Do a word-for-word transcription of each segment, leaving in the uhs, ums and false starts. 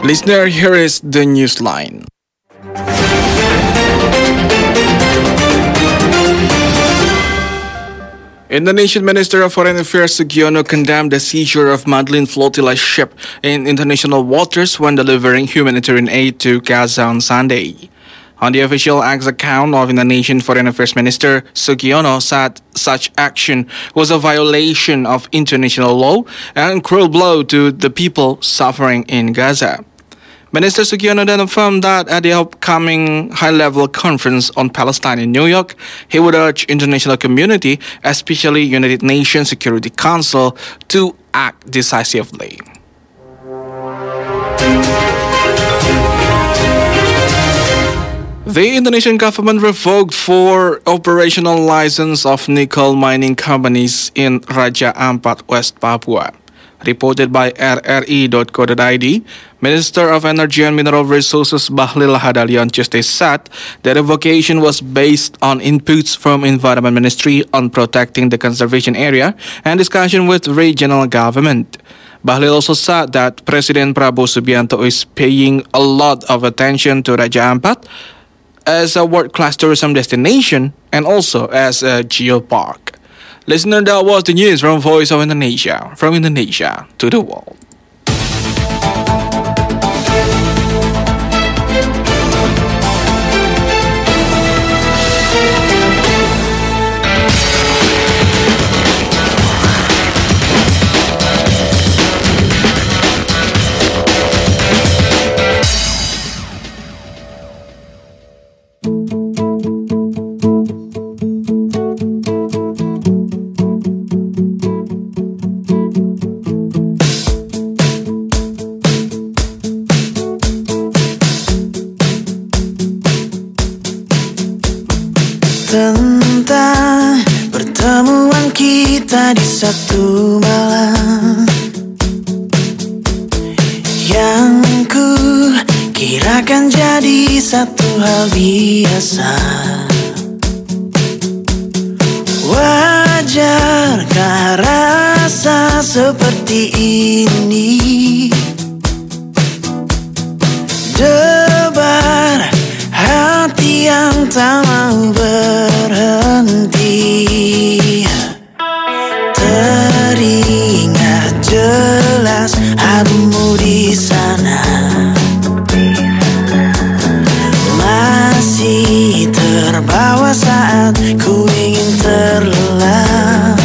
Listener, here is the newsline. Indonesian Minister of Foreign Affairs Sugiono condemned the seizure of Madlin flotilla ship in international waters when delivering humanitarian aid to Gaza on Sunday. On the official X account of Indonesian Foreign Affairs Minister, Sugiono said such action was a violation of international law and cruel blow to the people suffering in Gaza. Minister Sugiono then affirmed that at the upcoming high-level conference on Palestine in New York, he would urge international community, especially United Nations Security Council, to act decisively. The Indonesian government revoked four operational license of nickel mining companies in Raja Ampat, West Papua. Reported by R R I dot co dot I D, Minister of Energy and Mineral Resources Bahlil Lahadalia on Tuesday said the revocation was based on inputs from Environment Ministry on protecting the conservation area and discussion with regional government. Bahlil also said that President Prabowo Subianto is paying a lot of attention to Raja Ampat as a world-class tourism destination and also as a geopark. Listener, that was the news from Voice of Indonesia, from Indonesia to the world. Tentang pertemuan kita di satu malam yang ku kirakan jadi satu hal biasa. Wajarkah rasa seperti ini? Debar hati yang tak mau berhenti. Teringat jelas hadirmu di sana. Masih terbawa saat ku ingin terlelap.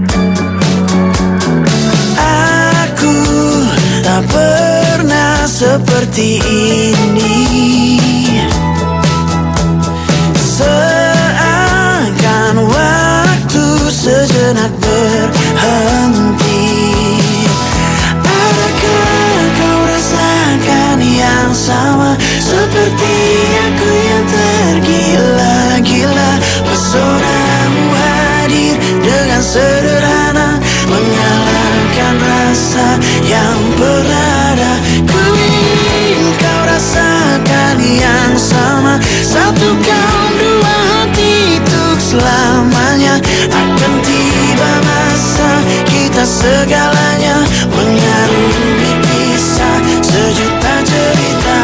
Aku tak pernah seperti ini. Seakan waktu sejenak berhenti. Adakah kau rasakan yang sama seperti aku yang tergila-gila? Pesonamu hadir dengan sederhana, mengalahkan rasa yang pernah ada. Ku ingin kau rasakan yang sama. Satu kaum dua hati untuk selamanya. Akan tiba masa kita segalanya mengarungi kisah sejuta cerita.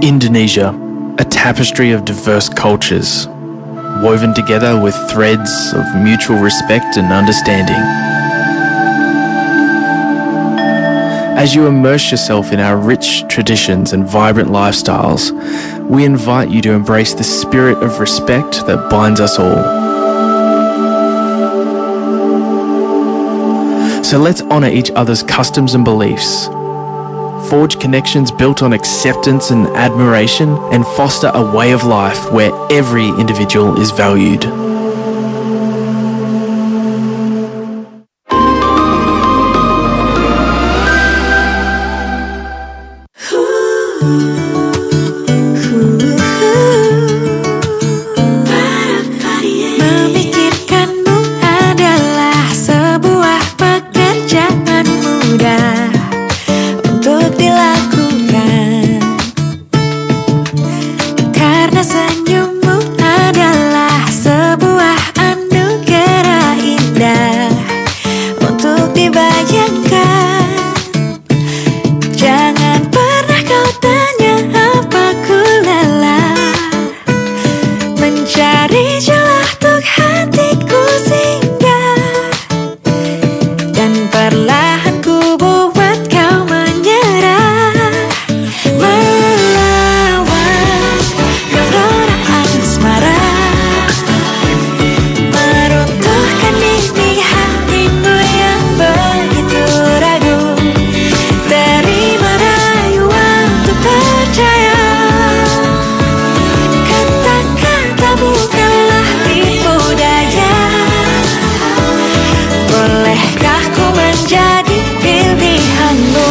Indonesia, a tapestry of diverse cultures, woven together with threads of mutual respect and understanding. As you immerse yourself in our rich traditions and vibrant lifestyles, we invite you to embrace the spirit of respect that binds us all. So let's honour each other's customs and beliefs, forge connections built on acceptance and admiration, and foster a way of life where every individual is valued. Memikirkanmu adalah sebuah pekerjaan mudah untuk dilakukan, karena senyummu adalah sebuah anugerah indah untuk dibayangkan. Jangan pernah kau tanya apa ku lelah mencari celah untuk hatiku singgah, dan perlahan ku buat kau menyerah, melawan gelora asmara, meruntuhkan dinding hatimu yang begitu ragu. Terima rayuan untuk percaya, kata-kata bukanlah tipu daya. Bolehkah ku menjadi pilihanmu?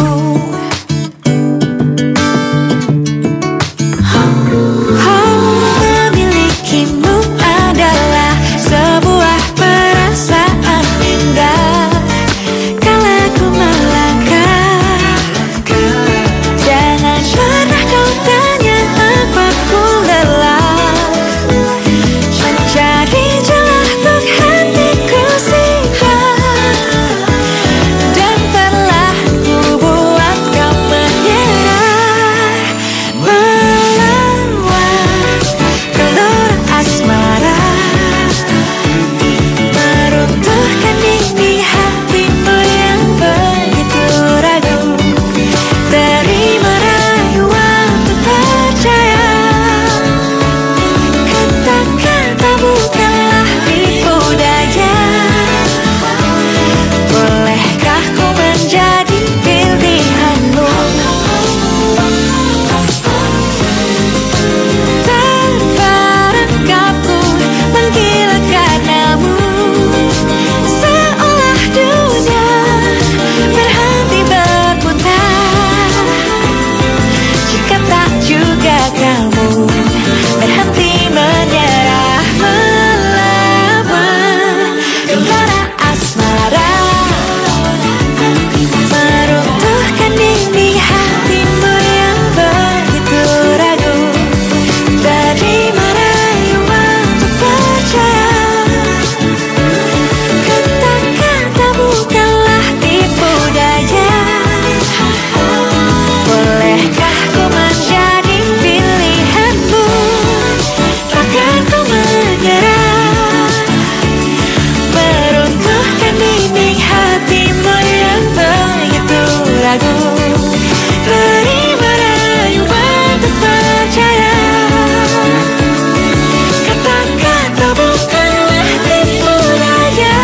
Memilikimu adalah sebuah perasaan indah. Kala ku melangkah, jangan pernah kau tanya apa ku lelah mencari celah untuk hatiku singgah, dan perlahan ku buat kau menyerah, melawan gelora asmara, meruntuhkan dinding hatimu yang begitu ragu. Terima rayuan untuk percaya, kata-kata bukanlah tipu daya. Bolehkah ku menjadi pilihanmu? Terperangkap ku menggila karenamu, seolah dunia berhenti berputar, jika tak juga kamu berhenti menyerah, melawan gelora asmara, meruntuhkan dinding hatimu yang begitu ragu. Terima rayuan untuk percaya, kata-kata bukanlah tipu daya. Bolehkah ku menjadi pilihanmu? Takkan ku menyerah, meruntuhkan dinding hatimu yang begitu ragu. Terima rayuan untuk percaya, kata-kata bukanlah tipu daya.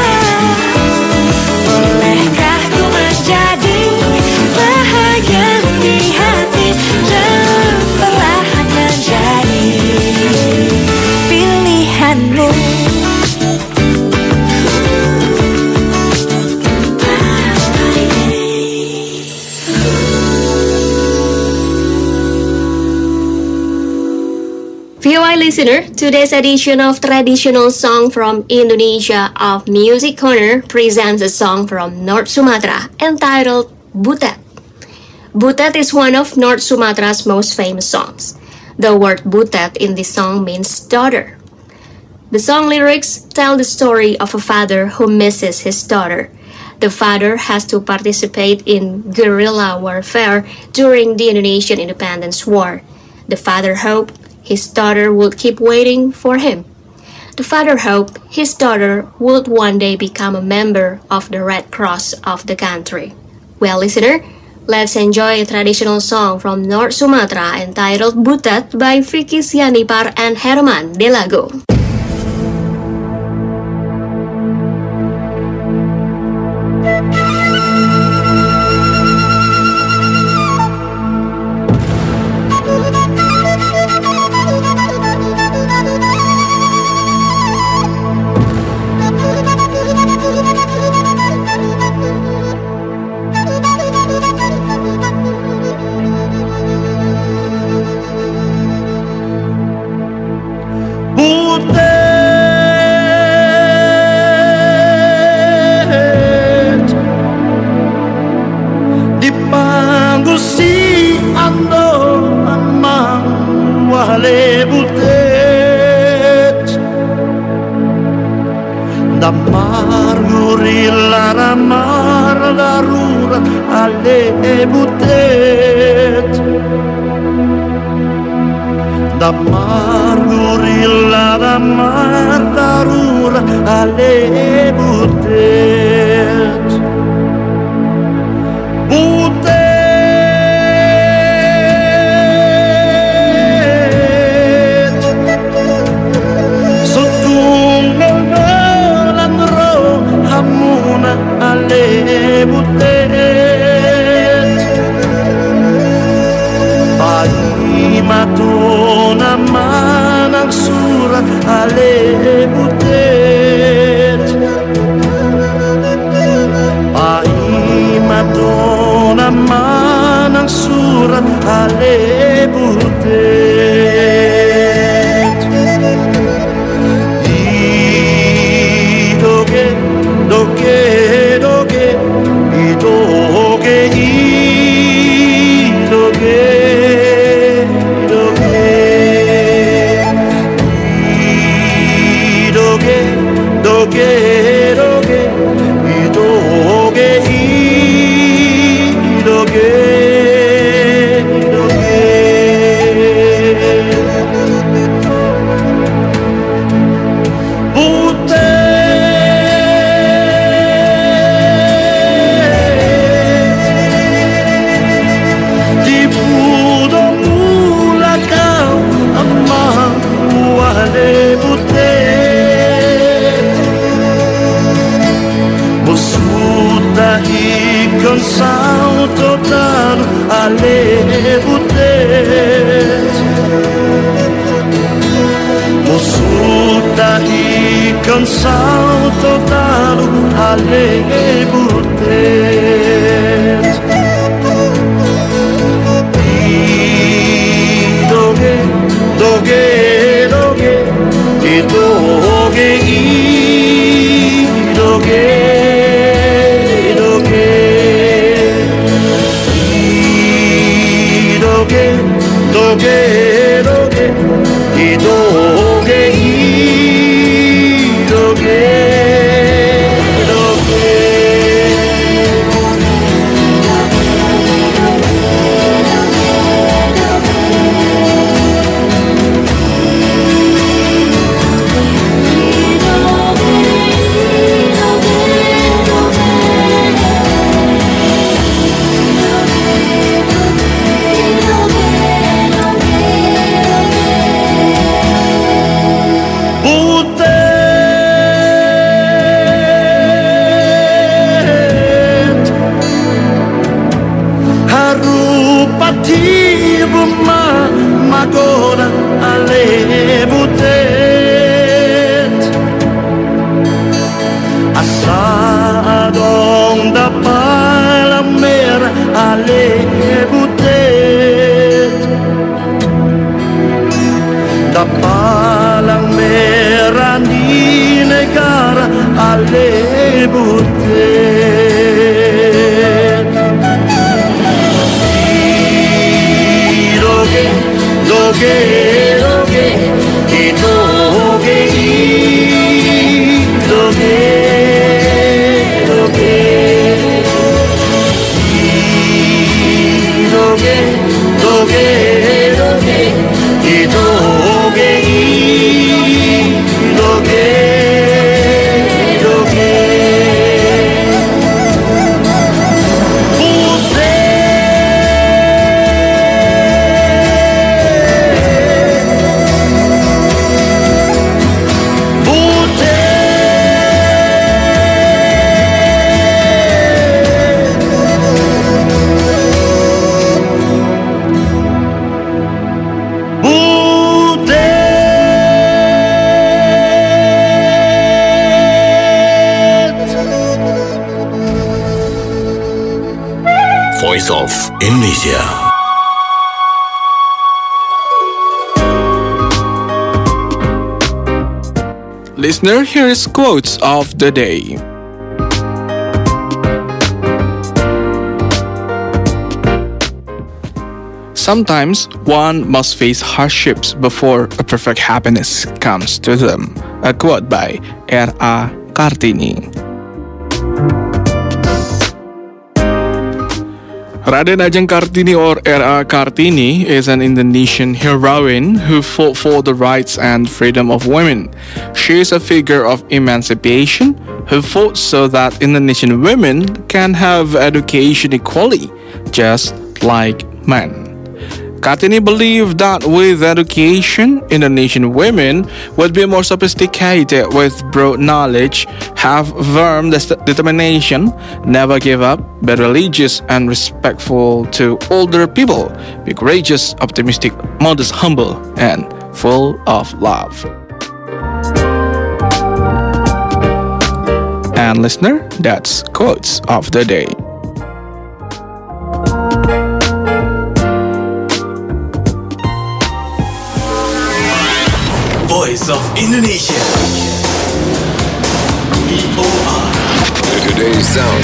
Bolehkah ku menjadi bahagia di hati, dan perlahan menjadi pilihanmu? V O I listener, today's edition of Traditional Song from Indonesia of Music Corner presents a song from North Sumatra entitled Butet. Butet is one of North Sumatra's most famous songs. The word Butet in this song means daughter. The song lyrics tell the story of a father who misses his daughter. The father has to participate in guerrilla warfare during the Indonesian Independence War. The father hoped his daughter would keep waiting for him. The father hoped his daughter would one day become a member of the Red Cross of the country. Well, listener, let's enjoy a traditional song from North Sumatra entitled Butet by Vicky Sianipar and Herman Delago. Butet dipanggul si ando amang wale butet damar gurila ramar darurat ale butet damar gurila damar darurat ale butet butet sutunggal melan ro hamuna ale butet pagi matuna manang surat ale butet pagi matuna manang surat ale butet di doge doge doge i doge i doge doge i doge doge doge i doge i doge doge butet di budo mula kau amang wale butet musuta ikon sao total ale butet musuta ikon sao total ale butet doge doge doge i doge i doge doge i doge doge doge i doge i doge doge butet harupati buma magoda ale butet asa dong dapat la merah ale butet dapalang merah di negara ale butet doge doge doge i doge i doge doge i doge doge doge Voice of Indonesia. Listener, here is quotes of the day. Sometimes one must face hardships before a perfect happiness comes to them. A quote by R A Kartini. Raden Ajeng Kartini or R A Kartini is an Indonesian heroine who fought for the rights and freedom of women. She is a figure of emancipation who fought so that Indonesian women can have education equally, just like men. Kartini believed that with education, Indonesian women would be more sophisticated with broad knowledge, have firm determination, never give up, be religious and respectful to older people, be courageous, optimistic, modest, humble, and full of love. And listener, that's quotes of the day. Voice of Indonesia. V O R. Today's sound.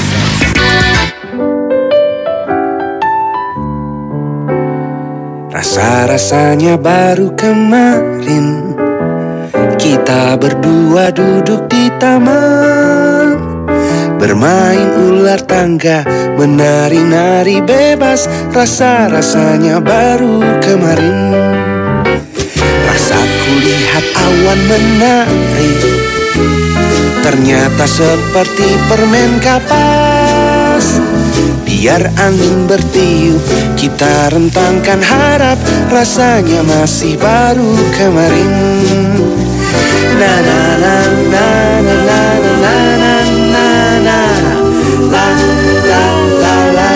Rasa-rasanya baru kemarin kita berdua duduk di taman, bermain ular tangga, menari-nari bebas. Rasa-rasanya baru kemarin. Rasaku lihat awan menari, ternyata seperti permen kapas. Biar angin bertiup, kita rentangkan harap. Rasanya masih baru kemarin. Na na na na na na na na na na na la la la la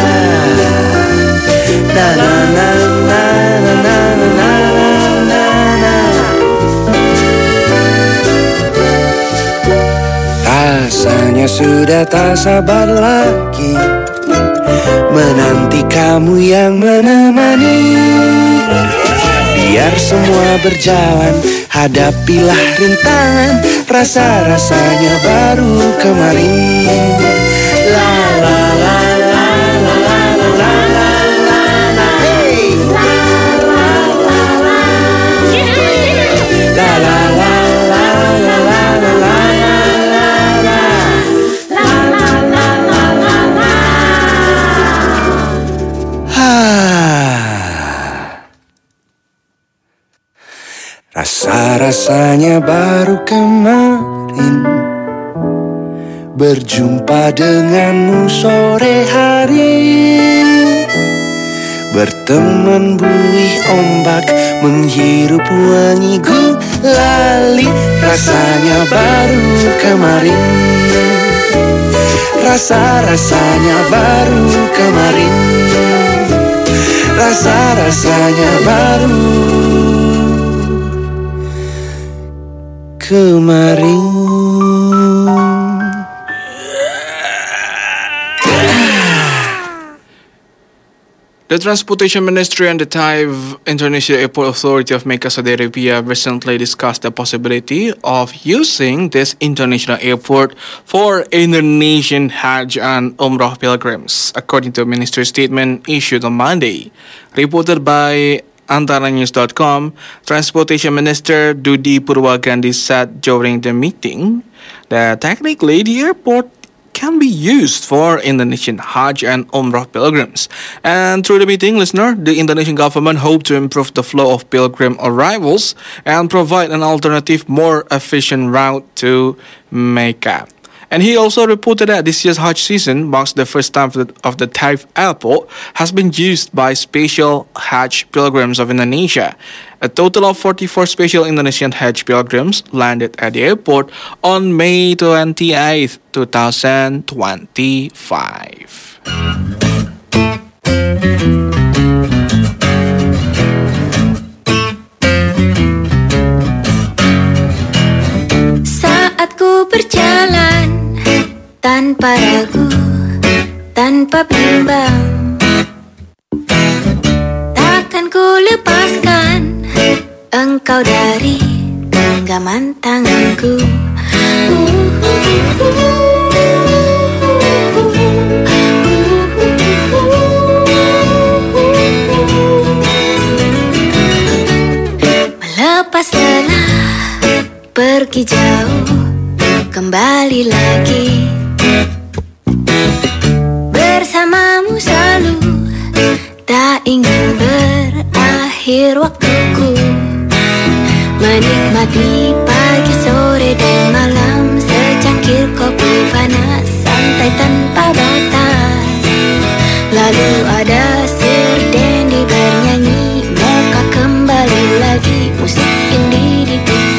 na na na na na na na na na. Rasanya sudah tak sabar lagi menanti kamu yang menemani. Biar semua berjalan, hadapilah rintangan. Rasa-rasanya baru kemarin. La la la la la la la la la la. Hey. La la la la. La la la la la la la la. Rasa-rasanya baru kemarin berjumpa denganmu sore hari, berteman buih ombak, menghirup wangi gulali. Rasanya baru kemarin. Rasa-rasanya baru kemarin. Rasa-rasanya baru kemarin. The Transportation Ministry and the Thai International Airport Authority of Mecca, Saudi Arabia recently discussed the possibility of using this international airport for Indonesian Hajj and Umrah pilgrims, according to a ministry statement issued on Monday. Reported by Antara News dot com, Transportation Minister Dudi Purwagandhi said during the meeting that technically the airport can be used for Indonesian Hajj and Umrah pilgrims. And through the meeting, listener, the Indonesian government hoped to improve the flow of pilgrim arrivals and provide an alternative, more efficient route to Mecca. And he also reported that this year's Hajj season marks the first time of the Taif airport has been used by special Hajj pilgrims of Indonesia. A total of forty-four special Indonesian Hajj pilgrims landed at the airport on May twenty-eighth, twenty twenty-five. Saat ku berjalan tanpa ragu, tanpa bimbang, ku lepaskan engkau dari genggaman tanganku. Melepas lelah, pergi jauh, kembali lagi. Bersamamu selalu, tak ingin berakhir waktuku. Menikmati pagi, sore, dan malam, secangkir kopi panas, santai tanpa batas. Lalu ada Sir Dendi bernyanyi, Mocha kembali lagi, musik indie di T V.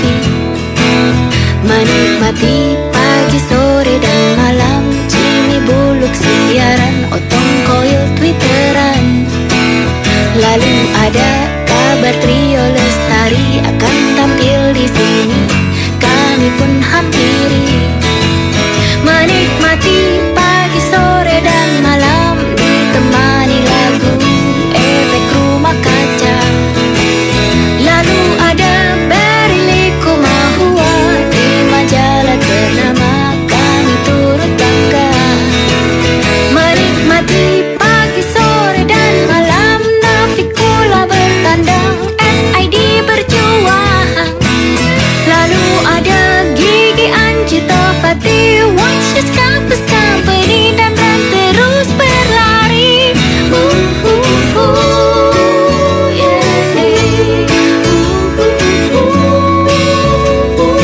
Menikmati pagi, sore, dan malam, Jimmy Bullock siaran, Otong Koil twitteran. Lalu ada kabar trio Lestari akan tampil di sini, kami pun hampiri. Menikmati pagi, sore, dan malam, ditemani lagu efek rumah kaca. Lalu ada Berili Kumahua di majalah ternama, kami turut bangga. Menikmati pagi, sore, dan malam, Navikula bertandang, S I D berjuang. Lalu ada Gigi Anjitopati, Watches Campus Company, dan dan terus berlari. Uh, uh, uh, yeah. Uh, uh, uh.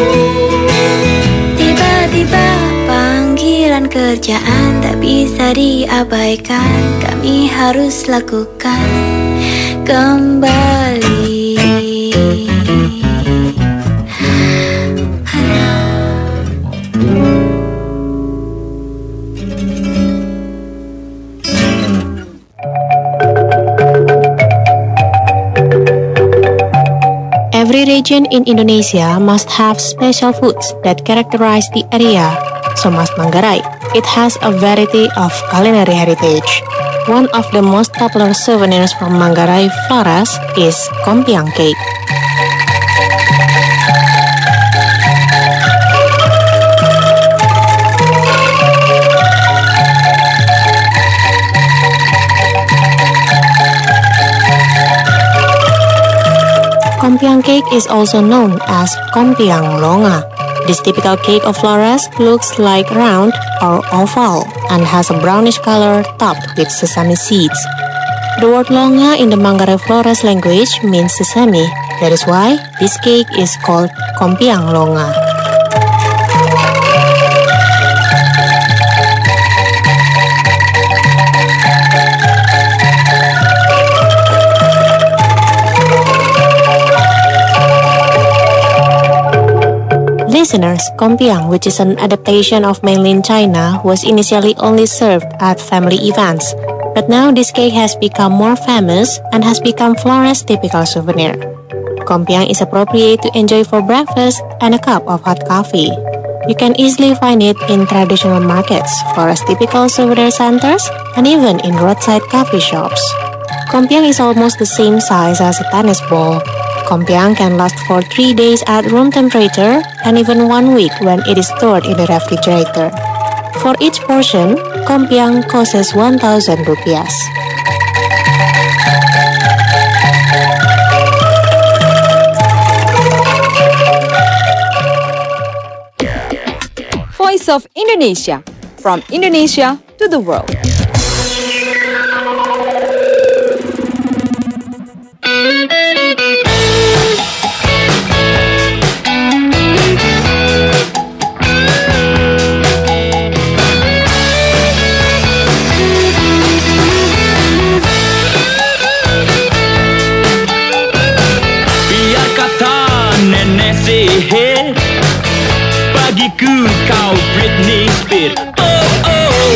Tiba-tiba panggilan kerjaan tak bisa diabaikan, kami harus lakukan kembali. Every region in Indonesia must have special foods that characterize the area, so must Manggarai. It has a variety of culinary heritage. One of the most popular souvenirs from Manggarai Flores is Kompiang cake. Kompiang cake is also known as Kompiang Longa. This typical cake of Flores looks like round or oval and has a brownish color topped with sesame seeds. The word Longa in the Manggarai Flores language means sesame. That is why this cake is called Kompiang Longa. Listeners, Kompiang, which is an adaptation of mainland China, was initially only served at family events. But now this cake has become more famous and has become Flores' typical souvenir. Kompiang is appropriate to enjoy for breakfast and a cup of hot coffee. You can easily find it in traditional markets, Flores typical souvenir centers, and even in roadside coffee shops. Kompiang is almost the same size as a tennis ball. Kompiang can last for three days at room temperature and even one week when it is stored in the refrigerator. For each portion, Kompiang costs one thousand rupiah. Voice of Indonesia, from Indonesia to the world. Bagiku kau Britney Spears. Oh oh,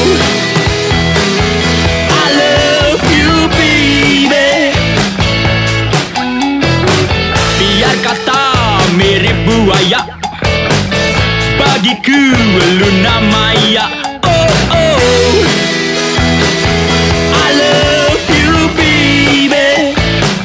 I love you baby. Biar kata mirip buaya, bagiku Luna Maya. Oh oh, I love you baby.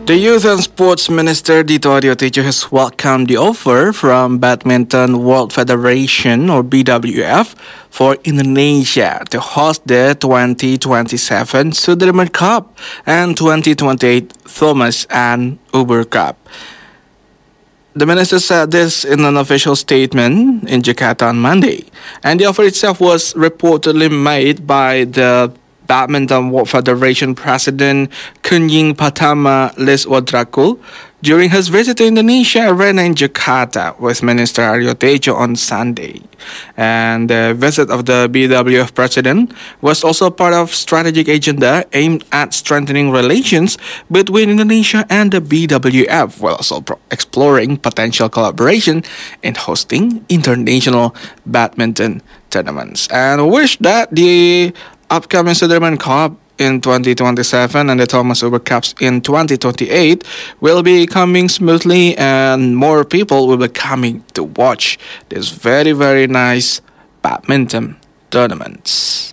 The Youth and Sports Minister Dito Aryo Tejo has welcomed the offer from Badminton World Federation or B W F for Indonesia to host the twenty twenty-seven Sudirman Cup and twenty twenty-eight Thomas and Uber Cup. The minister said this in an official statement in Jakarta on Monday, and the offer itself was reportedly made by the Badminton World Federation President Kunying Patama Liswadrakul during his visit to Indonesia Arena in Jakarta with Minister Aryo Tejo on Sunday. And the visit of the B W F president was also part of strategic agenda aimed at strengthening relations between Indonesia and the B W F, while also pro- exploring potential collaboration in hosting international badminton tournaments. And wish that the upcoming Sudirman Cup in twenty twenty-seven and the Thomas Uber Cups in twenty twenty-eight will be coming smoothly, and more people will be coming to watch this very, very nice badminton tournaments.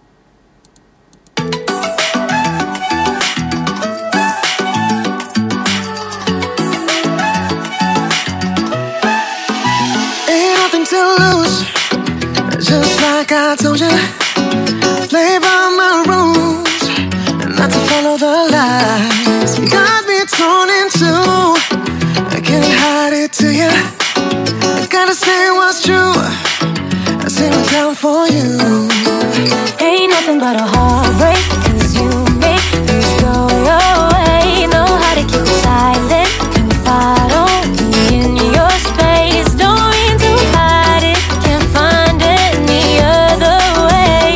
Ain't nothing to lose, just like I told you. Play by my rules, and not to follow the lies. You got me torn in two, I can't hide it to you. I gotta say what's true, I say what's down for you. Ain't nothing but a heartbreak, cause you make things go your way. Know how to keep it silent, confide on me in your space. Don't mean to hide it, can't find any other way.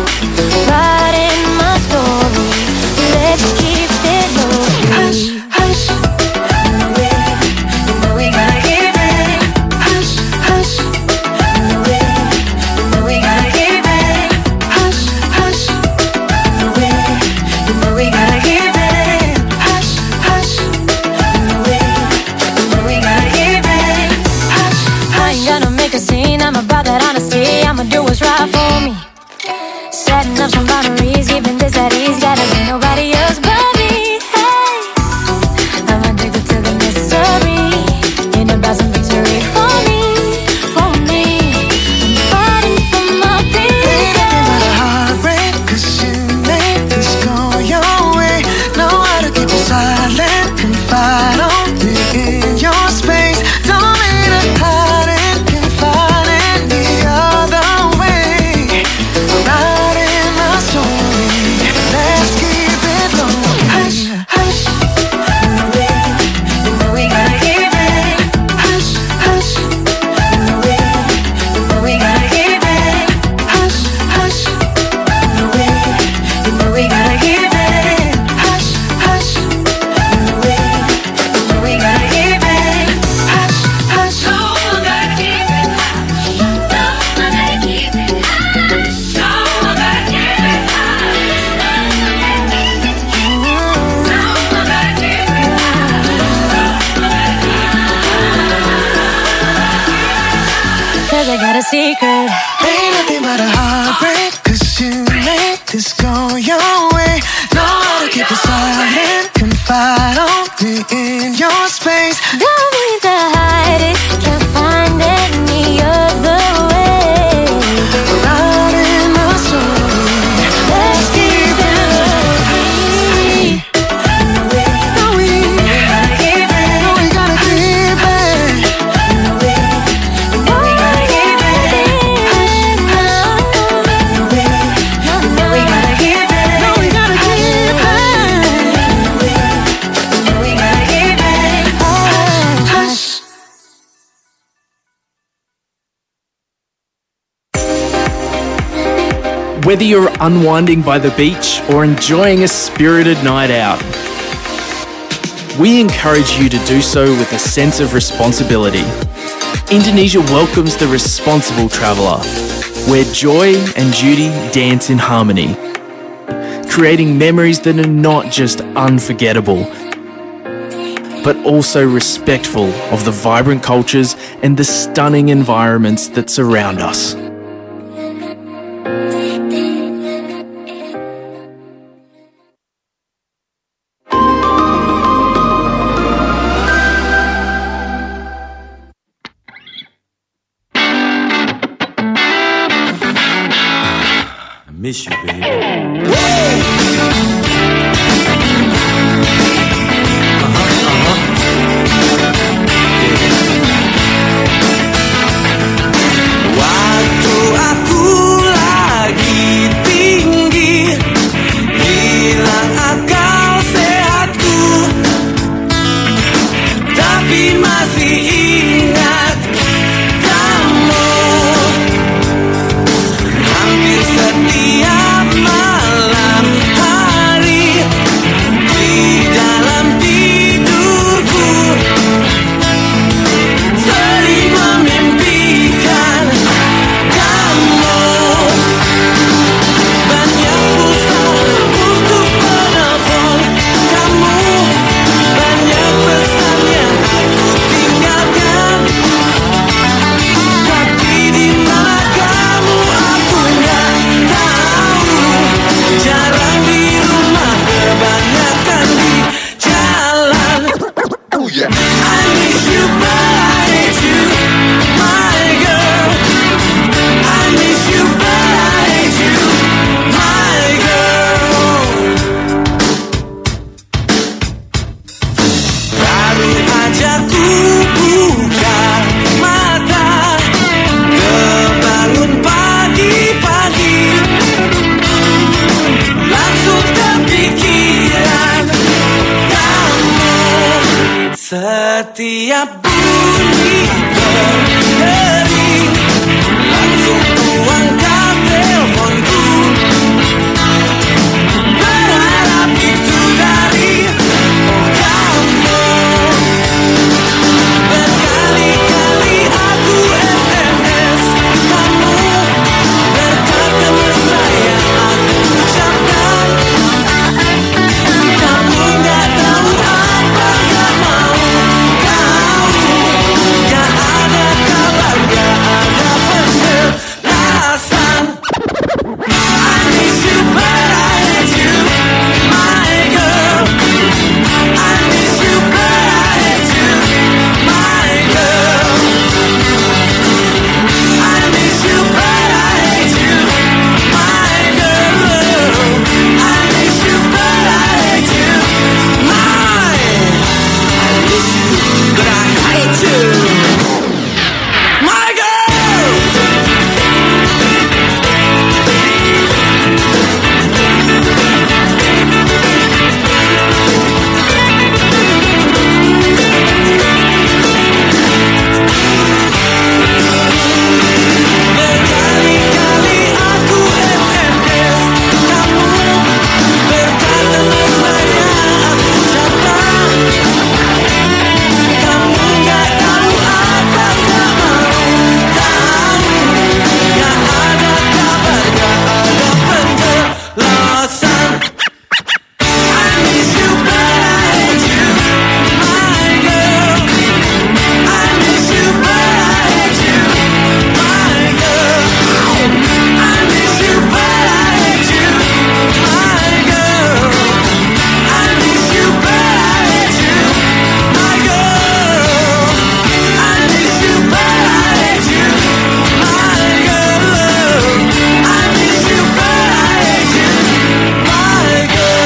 Writing my story, let's keep it low. Hush, hush, you know it, you know we gotta keep it. Hush, hush, you know it, you know we gotta keep it. Hush, hush, you know it, you know we gotta keep it. Hush, hush, you know it, you know we gotta keep it. Hush, I ain't gonna make a scene, I'm about that honesty. I'ma do what's right for me. Setting up some boundaries, keeping this at ease. Gotta be nobody else but me. Hey, I'm addicted to the mystery. Ain't about some victory for me, for me. I'm fighting for my ain't nothing but a peace. heartbreak, cause you make this go your way. Know how to keep it silent, confide on me in your space. Don't mean to hide it, can't find any other way. Writing my story, let's keep it low. Hush, hush, you know it, you know we gotta keep it. Hush, hush, you know it, you know we gotta keep it. Hush, hush, you know it, you know we gotta keep it. Hush, hush, you know it, you know we gotta keep it. Hush, hush, no one gotta keep it. Hush, no one gotta keep it. Hush, no one gotta keep it. Cause I got a secret. Ain't nothing but a heartbreak, cause you make this go your way. Know how to keep it silent, confide on me in your space. Don't mean to hide it, can't find any other way. Writing my story, Let's keep it low. know it, know we gotta keep it, know we gotta keep it. Know it, know we gotta keep it. Hush, hush, know it, know we gotta keep it, know we gotta keep it. Know it, know we gotta keep it. Hush, hush. Whether you're unwinding by the beach or enjoying a spirited night out, we encourage you to do so with a sense of responsibility. Indonesia welcomes the responsible traveller, where joy and duty dance in harmony, creating memories that are not just unforgettable, but also respectful of the vibrant cultures and the stunning environments that surround us. miss you, baby. Waktu aku lagi tinggi, hilang akal sehatku, tapi masih ingat kamu. Hampir setiap malam hari di dalam tidurku sering memimpikan kamu. Banyak pulsa untuk menelpon kamu, banyak pesan yang aku tinggalkan, tapi di mana kamu aku nggak tahu. Jarang di rumah, kebanyakan di jalan. Oh yeah. I miss you but I hate you, my girl. I miss you but I hate you, my girl. Baru aja ku buka mata, kebangun pagi-pagi, langsung kepikiran kamu. Setiap bunyi berdering, langsung ku angkat teleponku, berharap itu dari kamu. Berkali-kali aku S M S kamu, berkata mesra yang aku ucapkan, kamu nggak tahu apa, nggak mau tahu. Nggak ada kabar, nggak ada penjelasan. I miss you but I hate you, my girl. I miss you but I hate you, my girl. I miss you but I hate you, my girl. I miss you but I hate you, my. I miss you but I hate you, my girl. Berkali-kali aku S M S kamu, berkata mesra yang aku ucapkan, kamu nggak tahu apa, nggak mau tahu. Nggak ada kabar, nggak ada penjelasan. I miss you but I hate you, my girl. I miss you but I hate you, my girl. I miss you but I hate you, my girl. I miss you but I hate you, my girl. I miss you but I hate you, my girl. I miss you but I hate you, my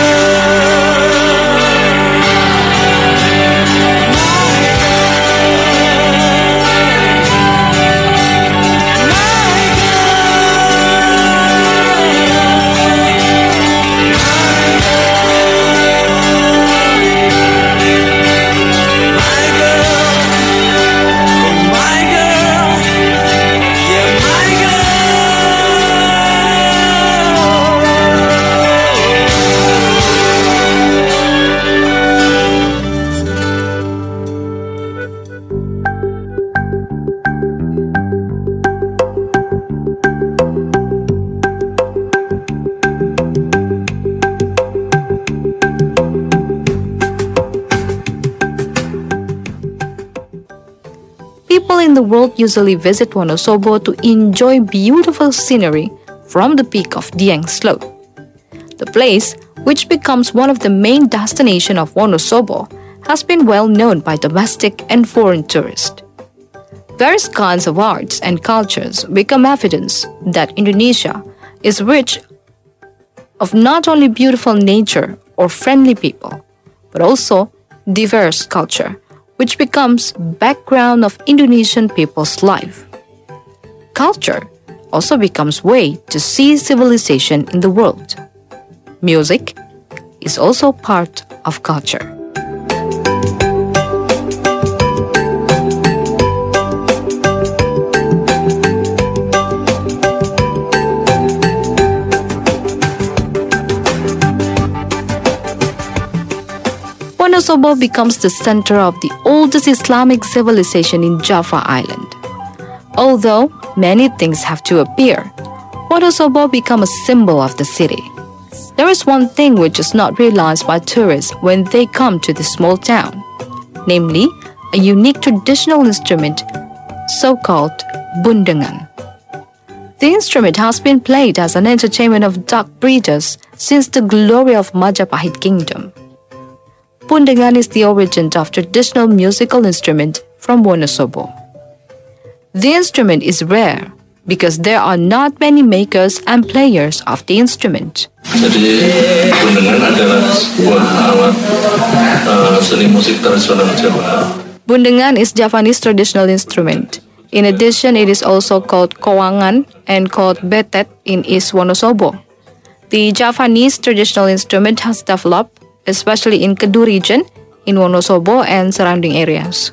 People in the world usually visit Wonosobo to enjoy beautiful scenery from the peak of Dieng Slope. The place, which becomes one of the main destinations of Wonosobo, has been well known by domestic and foreign tourists. Various kinds of arts and cultures become evidence that Indonesia is rich of not only beautiful nature or friendly people, but also diverse culture, which becomes background of Indonesian people's life. Culture also becomes way to see civilization in the world. Music is also part of culture. Wonosobo becomes the center of the oldest Islamic civilization in Java Island. Although many things have to appear, Wonosobo becomes a symbol of the city. There is one thing which is not realized by tourists when they come to this small town, namely a unique traditional instrument, so-called bundengan. The instrument has been played as an entertainment of dog breeders since the glory of Majapahit Kingdom. Bundengan is the origin of traditional musical instrument from Wonosobo. The instrument is rare because there are not many makers and players of the instrument. Jadi bundengan adalah sebuah alat uh, seni musik tradisional Jawa. Bundengan is Javanese traditional instrument. In addition, it is also called kowangan and called betet in East Wonosobo. The Javanese traditional instrument has developed especially in Kedu region, in Wonosobo and surrounding areas.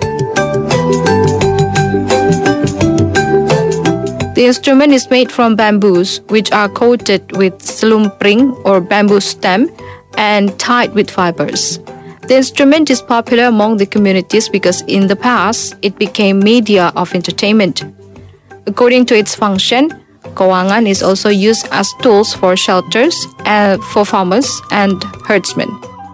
The instrument is made from bamboos, which are coated with selumpring or bamboo stem and tied with fibers. The instrument is popular among the communities because in the past, it became media of entertainment. According to its function, kowangan is also used as tools for shelters and for farmers and herdsmen.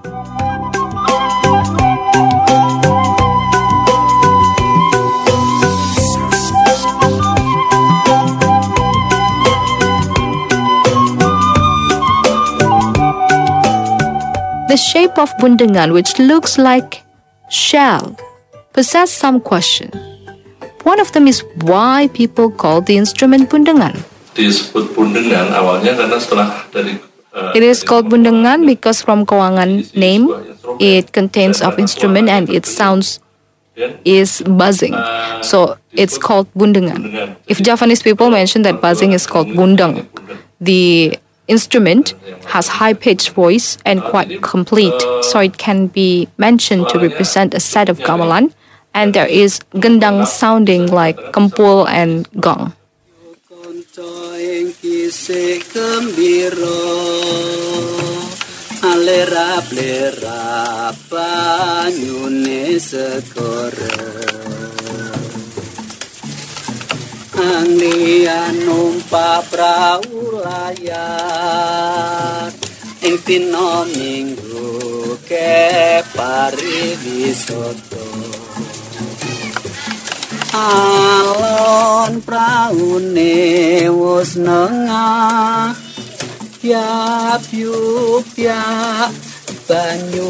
The shape of bundengan, which looks like shell, possesses some question. One of them is why people call the instrument bundengan. Disebut bundengan awalnya karena setelah dari uh, It is called bundengan because from kowangan name, it contains of instrument and its sounds is buzzing. So it's called bundengan. If Javanese people mention that buzzing is called bundang, the instrument has high-pitched voice and quite complete, so it can be mentioned to represent a set of gamelan, and there is gendang sounding like kempul and gong. Anglian numpa prau layar ing dina minggu ke pariwisata alon praune wis nengah piap yup piap banyu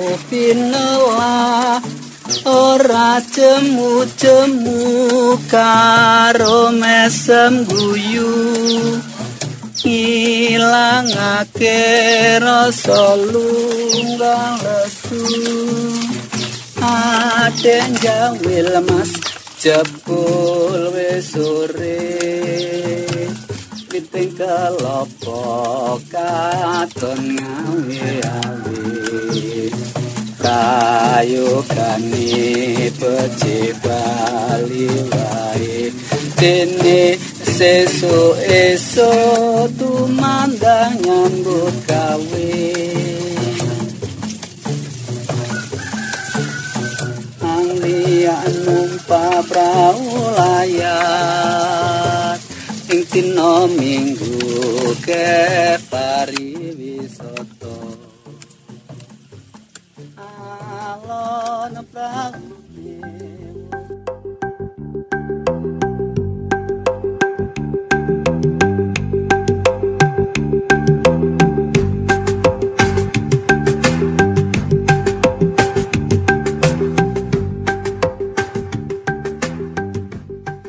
pinela ora jemu-jemu karo mesem guyu ilangake rasa lunggang lesu aden gawe lemas jebul wis sore piting kelopo katon ngawe-awe kayu kani peci bali wae dene seso eso tumandang nyambut gawe anglian numpa prau layar ing dina minggu ke pariwisata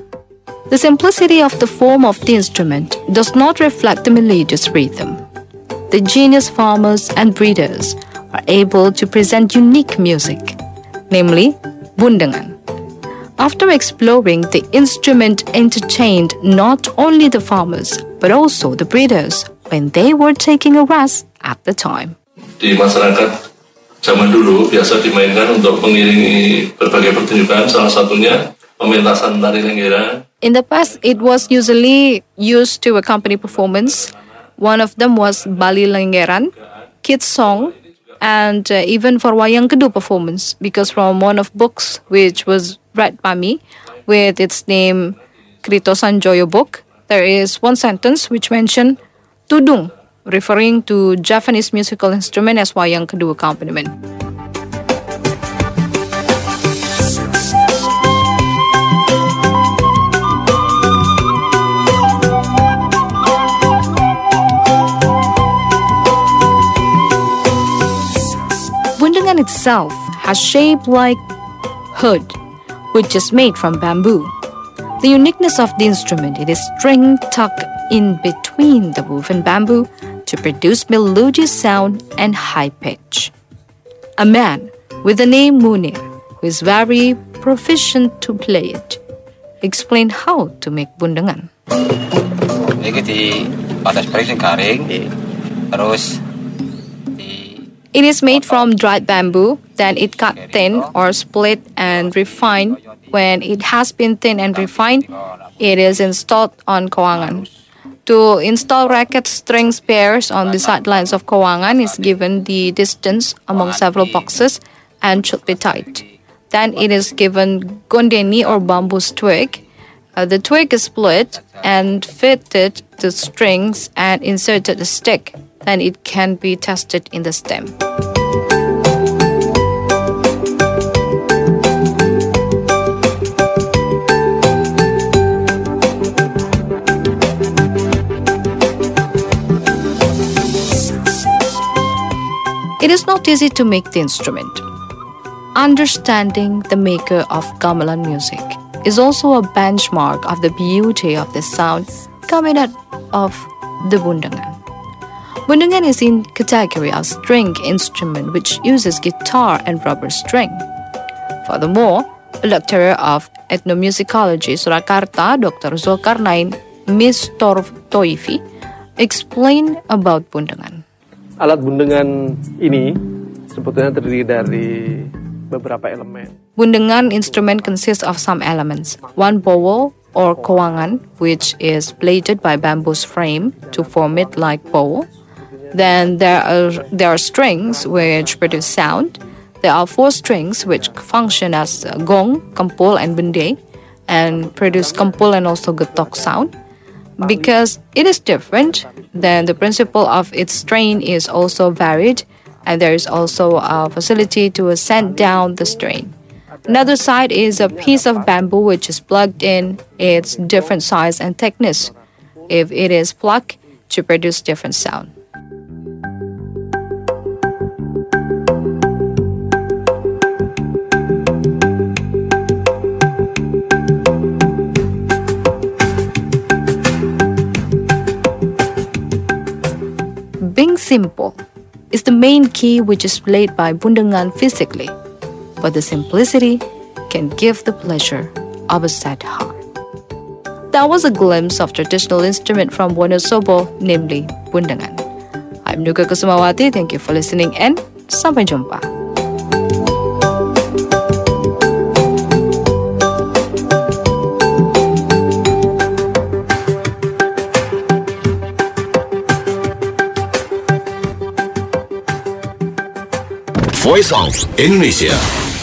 The simplicity of the form of the instrument does not reflect the melodious rhythm. the genius farmers and breeders are able to present unique music, namely bundengan. After exploring, the instrument entertained not only the farmers but also the breeders when they were taking a rest at the time. Di masyarakat zaman dulu biasa dimainkan untuk mengiringi berbagai pertunjukan, salah satunya pementasan tari Lenggeran. In the past, it was usually used to accompany performance. One of them was Bali Lenggeran, kids song, and uh, even for Wayang Kedu performance, because from one of books which was read by me with its name Krito Sanjoyo book, there is one sentence which mentioned tudung, referring to Japanese musical instrument as Wayang Kedu accompaniment. Bundengan itself has shape like hood, which is made from bamboo. The uniqueness of the instrument, it is string tucked in between the woven bamboo to produce melodious sound and high pitch. A man with the name Munir, who is very proficient to play it, explained how to make bundengan. It is made from dried bamboo, then it cut thin or split and refined. When it has been thin and refined, it is installed on kawangan. To install racket strings pairs on the sidelines of kawangan is given the distance among several boxes and should be tight. Then it is given gondeni or bamboo twig. Uh, the twig is split and fitted to strings and inserted a stick. Then it can be tested in the stem. It is not easy to make the instrument. Understanding the maker of gamelan music is also a benchmark of the beauty of the sound coming out of the bundengan. Bundengan is in category of string instrument which uses guitar and rubber string. Furthermore, a lecturer of ethnomusicology Surakarta, Doctor Zulkarnain Mistortoifi, explained about bundengan. Alat bundengan ini sebetulnya terdiri dari beberapa elemen. Bundengan instrument consists of some elements. One bowl or kawangan, which is plated by bamboo's frame to form it like bowl. Then there are there are strings which produce sound. There are four strings which function as gong, kampul, and bende, and produce kampul and also getok sound. Because it is different, then the principle of its strain is also varied, and there is also a facility to send down the strain. Another side is a piece of bamboo which is plugged in its different size and thickness. If it is plucked to produce different sound. Being simple is the main key which is played by bundengan physically, but the simplicity can give the pleasure of a sad heart. That was a glimpse of traditional instrument from Wonosobo, namely bundengan. I'm Nuga Kusumawati, thank you for listening and sampai jumpa. Voice of Indonesia.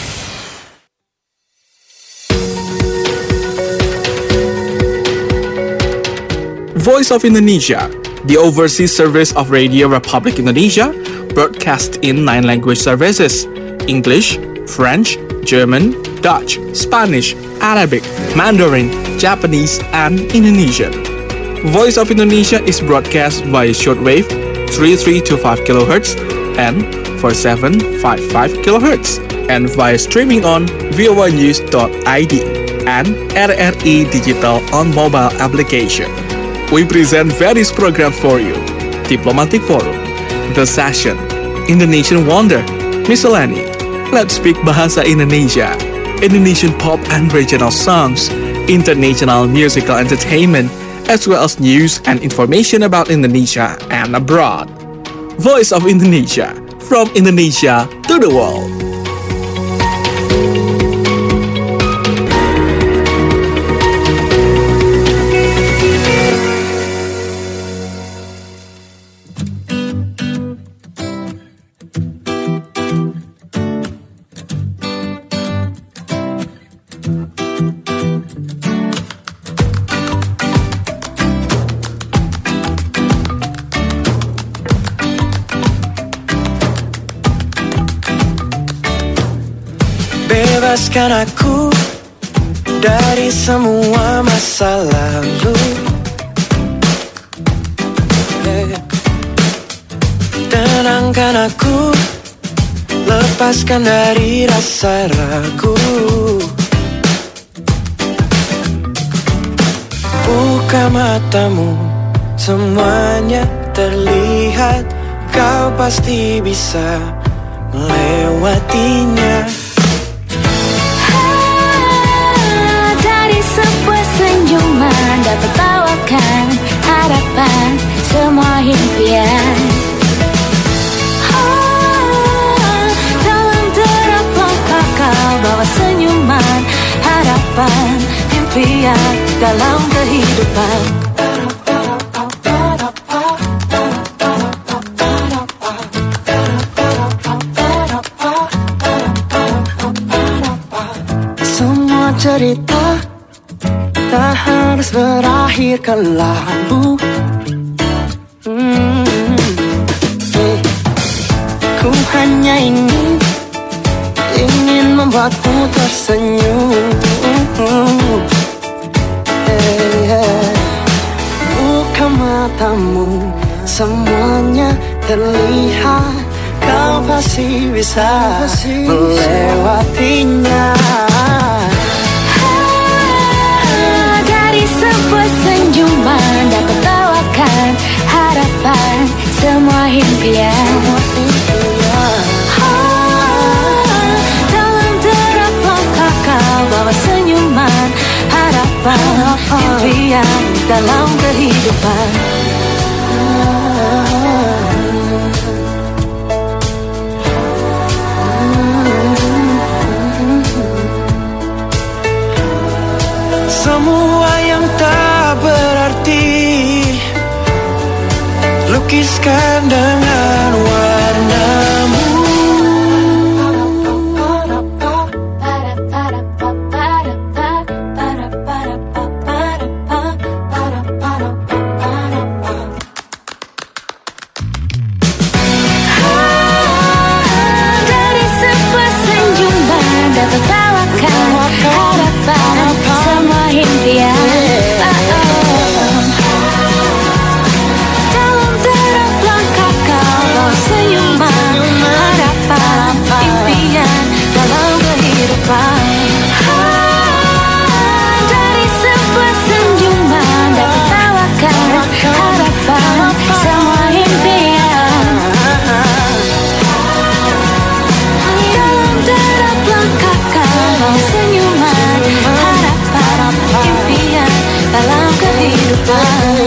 Voice of Indonesia, the overseas service of Radio Republic Indonesia, broadcast in nine language services: English, French, German, Dutch, Spanish, Arabic, Mandarin, Japanese, and Indonesian. Voice of Indonesia is broadcast by shortwave three three two five kilohertz and four seven five five kilohertz and via streaming on voa news dot I D and R R E Digital on mobile application. We present various programs for you: Diplomatic Forum, The Session, Indonesian Wonder, Miscellany, Let's Speak Bahasa Indonesia, Indonesian pop and regional songs, international musical entertainment, as well as news and information about Indonesia and abroad. Voice of Indonesia, from Indonesia to the world. Bebaskan aku dari semua masa lalu. Tenangkan aku, lepaskan dari rasa ragu. Buka matamu, semuanya terlihat. Kau pasti bisa melewatinya. Dapat bawakan harapan semua impian. Oh, dalam terapung kakak bawa senyuman, harapan, impian dalam kehidupan. Semua cerita tak harus berakhir kelabu. hmm. hey. Ku hanya ingin Ingin membuatmu tersenyum. hey, hey. Buka matamu, semuanya terlihat. Kau pasti bisa melewatinya. Sebuah senyuman dapat bawakan harapan semua impian. Oh, dalam terapung kakak bawa senyuman, harapan, impian dalam kehidupan. Semua yang tak berarti lukiskan dengan warnamu. Dari sebuah senyuman dapat bawakan harapan semua impian. Dalam terang langkah kau bawa senyuman, harapan, impian dalam kehidupan. Dari sebuah senyuman dapat bawakan harapan semua impian. Dalam terang langkah kau bawa senyuman, harapan, impian dalam kehidupan.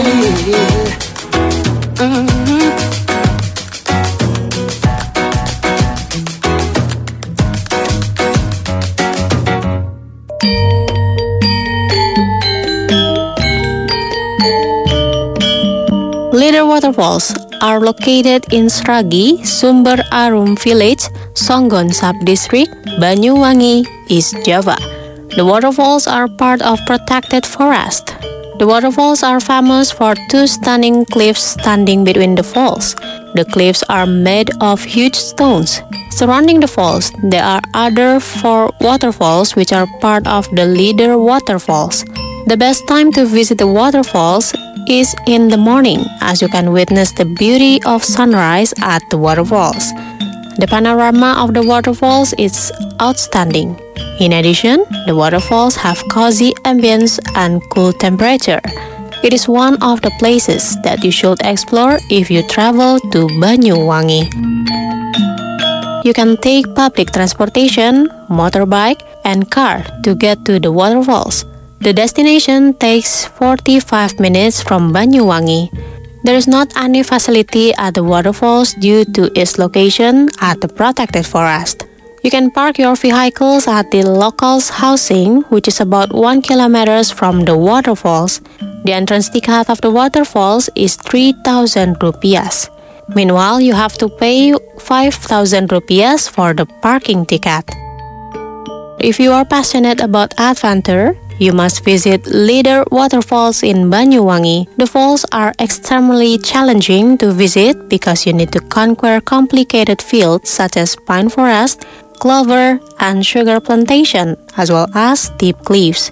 Little waterfalls are located in Sragi, Sumber Arum Village, Songgon Sub-District, Banyuwangi, East Java. The waterfalls are part of protected forest. The waterfalls are famous for two stunning cliffs standing between the falls. The cliffs are made of huge stones. Surrounding the falls, there are other four waterfalls which are part of the Leader Waterfalls. The best time to visit the waterfalls is in the morning, as you can witness the beauty of sunrise at the waterfalls. The panorama of the waterfalls is outstanding. In addition, the waterfalls have cozy ambience and cool temperature. It is one of the places that you should explore if you travel to Banyuwangi. You can take public transportation, motorbike, and car to get to the waterfalls. The destination takes forty-five minutes from Banyuwangi. There is not any facility at the waterfalls due to its location at the protected forest. You can park your vehicles at the locals' housing, which is about one kilometer from the waterfalls. The entrance ticket of the waterfalls is three thousand rupiahs. Meanwhile, you have to pay five thousand rupiahs for the parking ticket. If you are passionate about adventure, you must visit Leader Waterfalls in Banyuwangi. The falls are extremely challenging to visit because you need to conquer complicated fields such as pine forest, clover, and sugar plantation, as well as steep cliffs.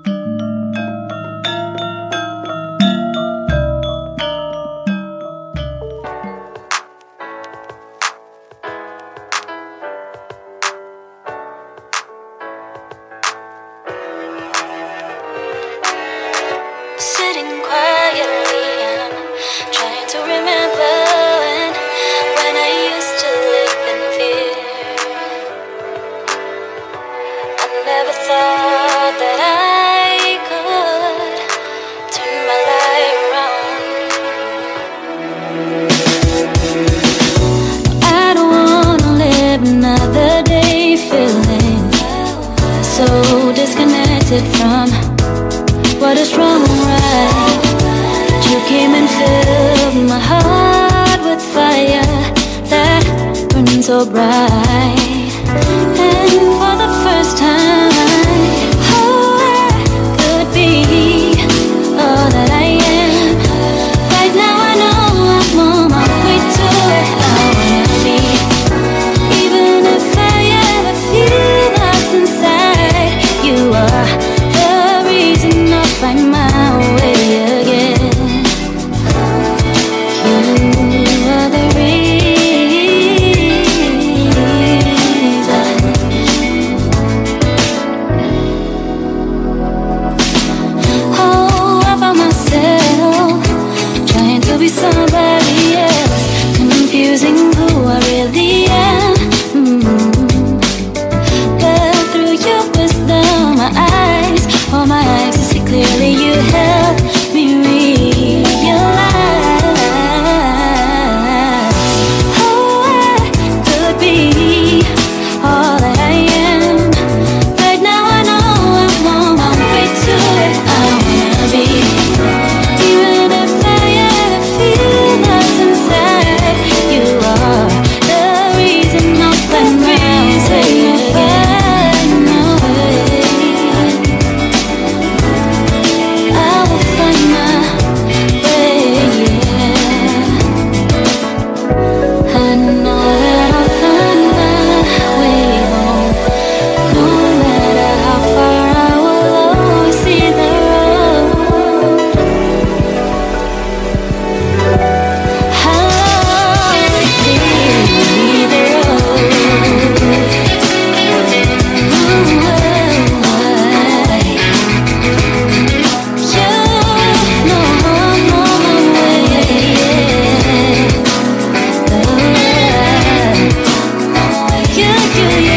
Sitting quietly and trying to remember when, when I used to live in fear. I never thought that I could turn my life around. I don't wanna live another day feeling so disconnected from what is wrong and right. You came and filled my heart with fire that burns so bright. And for the first time I, oh, I could be all that I am. Right now I know I'm on my way to where I wanna be. Even if I ever feel lost inside, you are the reason I'll find my way again. You are the reason. Oh, I found myself trying to be somebody else, confusing who I really am. Mm-hmm. But through your wisdom, my eyes, oh my eyes to see clearly, you help me realize. Oh, I could be all that I am. Right now I know I'm on my way to where I wanna be. Even if I ever feel lost inside, you are the reason I'll find my way again. I will find my way, yeah. I know that I'll find my way home. No matter how far, I will always see the road. I'll always see the road. Yeah, yeah, yeah.